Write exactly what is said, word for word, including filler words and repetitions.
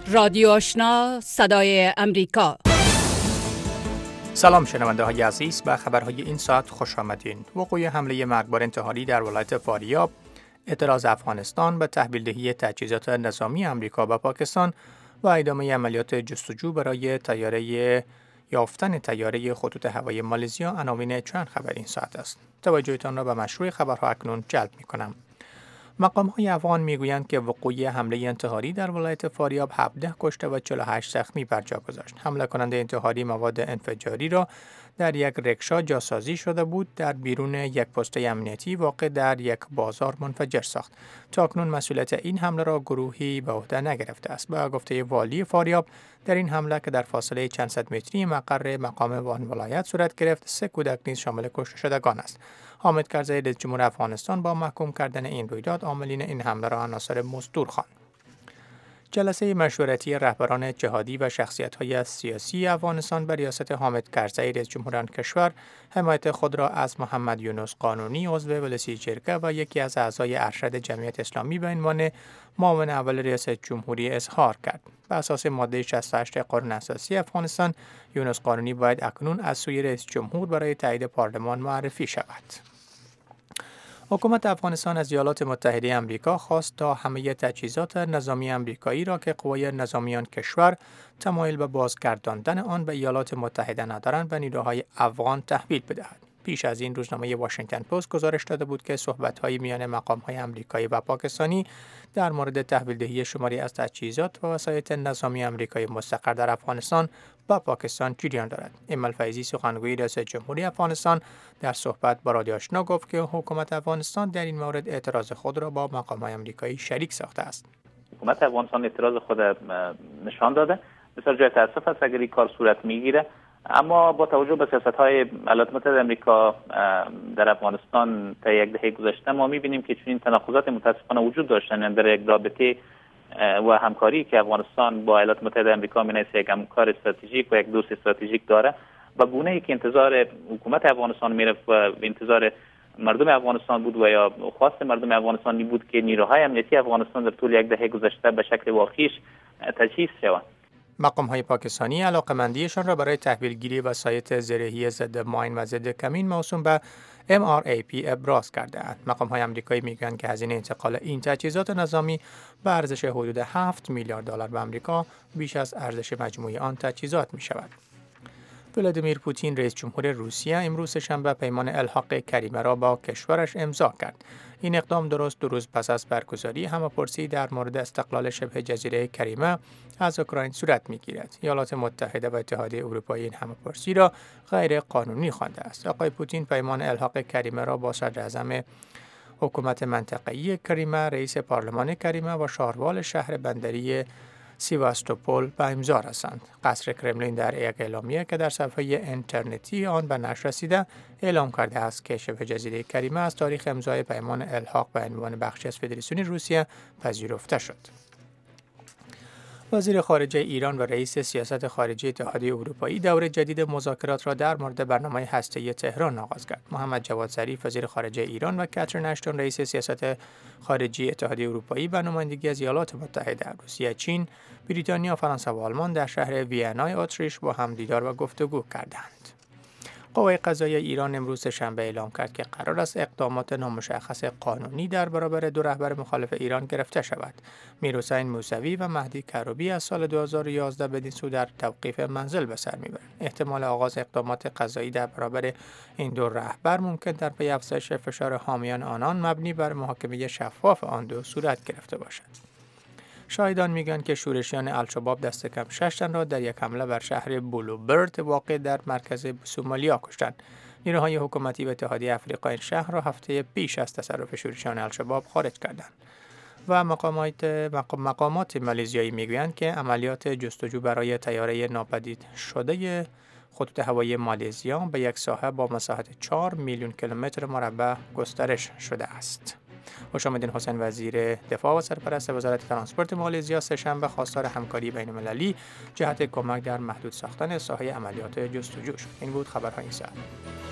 رادیو آشنا صدای امریکا. سلام شنونده های عزیز، به خبرهای این ساعت خوش آمدین. وقوع حمله مرگبار انتحاری در ولایت فاریاب، اعتراض افغانستان به تحویلدهی تجهیزات نظامی امریکا به پاکستان و ادامه عملیات جستجو برای طیاره یافتن طیاره خطوط هوایی مالزیا عناوین چند خبر این ساعت است. توجهتان را به مشروع خبرها اکنون جلب می کنم. مقام‌های افغان میگویند که وقوع حمله انتحاری در ولایت فاریاب هفده کشته و چهل و هشت زخمی بر جا گذاشت. حمله کننده انتحاری مواد انفجاری را در یک رکشا جاسازی شده بود در بیرون یک پست امنیتی واقع در یک بازار منفجر ساخت. تا اکنون مسئولیت این حمله را گروهی به عهده نگرفته است. به گفته والی فاریاب، در این حمله که در فاصله چند صد متری مقر مقام وان ولایت صورت گرفت، سه کودک نیز شامل کشته شدگان است. حامد کرزی رئیس جمهور افغانستان با محکوم کردن این رویداد عاملین این حمله را عناصر مزدور خواند. جلسه مشورتی رهبران جهادی و شخصیت‌های سیاسی افغانستان به ریاست حامد کرزی رئیس جمهور آن کشور حمایت خود را از محمد یونس قانونی عضو ولسی جرگه و یکی از اعضای ارشد جمعیت اسلامی به عنوان معاون اول ریاست جمهوری اظهار کرد. بر اساس ماده شصت و هشت قانون اساسی افغانستان، یونس قانونی باید اکنون از سوی رئیس جمهور برای تایید پارلمان معرفی شود. حکومت افغانستان از ایالات متحده آمریکا خواست تا همه تجهیزات نظامی آمریکایی را که قوای نظامی آن کشور تمایل به بازگرداندن آن به ایالات متحده ندارند به نیروهای افغان تحویل بدهد. پیش از این روزنامه واشنگتن پست گزارش داده بود که صحبت‌های میان مقام‌های آمریکایی و پاکستانی در مورد تحویلدهی شماری از تجهیزات و وسایط نظامی آمریکایی مستقر در افغانستان با پاکستان جریان دارد. ایمل فیضی سخنگوی ریاست جمهوری افغانستان در صحبت با رادیو آشنا گفت که حکومت افغانستان در این مورد اعتراض خود را با مقام‌های آمریکایی شریک ساخته است. حکومت افغانستان اعتراض خود نشان داده. بسیار جای تأسف است اگر این کار صورت میگیره، اما با توجه به سیاست‌های ایالات متحده آمریکا در افغانستان تا یک دهه گذشته ما می‌بینیم که چنین تناقضات متأسفانه وجود داشتن در یک رابطه و همکاری که افغانستان با ایالات متحده آمریکا می‌نویسه یک همکار استراتژیک و یک دوست استراتژیک داره و گونه‌ای که انتظار حکومت افغانستان میرفت و انتظار مردم افغانستان بود و یا خواست مردم افغانستانی بود که نیروهای امنیتی افغانستان در طول یک دهه گذشته به شکل واقعیش تجهیز شوند. مقام‌های پاکستانی علاقه‌مندیشان را برای تحویلگیری وسایط زرهی ضد ماین و ضد کمین موسوم به ام آر ای پی ابراز کرده‌اند. مقام‌های آمریکایی می‌گویند که هزینه انتقال این تجهیزات نظامی به ارزش حدود هفت میلیارد دلار به آمریکا بیش از ارزش مجموعی آن تجهیزات می‌شود. ولادیمیر پوتین رئیس جمهور روسیه امروز شنبه پیمان الحاق کریمه را با کشورش امضا کرد. این اقدام درست دو روز پس از برگزاری همه‌پرسی در مورد استقلال شبه جزیره کریمه از اوکراین صورت می‌گیرد. ایالات متحده و اتحادیه اروپایی این همه‌پرسی را غیر قانونی خوانده است. آقای پوتین پیمان الحاق کریمه را با صدر اعظم حکومت منطقه‌ای کریمه، رئیس پارلمان کریمه و شهروال شهر بندری سیواستوپول به امضا رساند. قصر کرملین در یک اعلامیه که در صفحه اینترنتی آن به نشر رسیده اعلام کرده است که شبه جزیره کریمه از تاریخ امضای پیمان الحاق به عنوان بخشی از فدراسیون روسیه پذیرفته شد. وزیر خارجه ایران و رئیس سیاست خارجی اتحادیه اروپایی دور جدید مذاکرات را در مورد برنامه هسته‌ای تهران آغاز کرد. محمد جواد ظریف وزیر خارجه ایران و کاترین اشتون رئیس سیاست خارجی اتحادیه اروپایی به نمایندگی از ایالات متحده، روسیه، چین، بریتانیا، فرانسه و آلمان در شهر وینای اتریش با هم دیدار و گفتگو کردند. قوه قضاییه ایران امروز شنبه اعلام کرد که قرار است اقدامات نامشخص قانونی در برابر دو رهبر مخالف ایران گرفته شود. میرحسین موسوی و مهدی کروبی از سال دو هزار و یازده بدین سو در توقیف منزل به سر میبرند. احتمال آغاز اقدامات قضایی در برابر این دو رهبر ممکن در پی افزایش فشار حامیان آنان مبنی بر محاکمه شفاف آن دو صورت گرفته باشد. شاهدان میگن که شورشیان الشباب دست کم شش تن را در یک حمله بر شهر بلوبرد واقع در مرکز سومالیا کشتند. نیروهای حکومتی و اتحادیه آفریقا این شهر را هفته پیش از تصرف شورشیان الشباب خارج کردند. و مقامات مقامات مالزیایی میگویند که عملیات جستجو برای طیاره ناپدید شده خطوط هوایی مالزیا به یک ساحه با مساحت چهار میلیون کیلومتر مربع گسترش شده است. خوشامدین حسین وزیر دفاع و سرپرست وزارت ترانسپورت مالزیا سه‌شنبه خواستار همکاری بین‌المللی جهت کمک در محدود ساختن ساحه عملیات جستجو شد. این بود خبرهای این ساعت.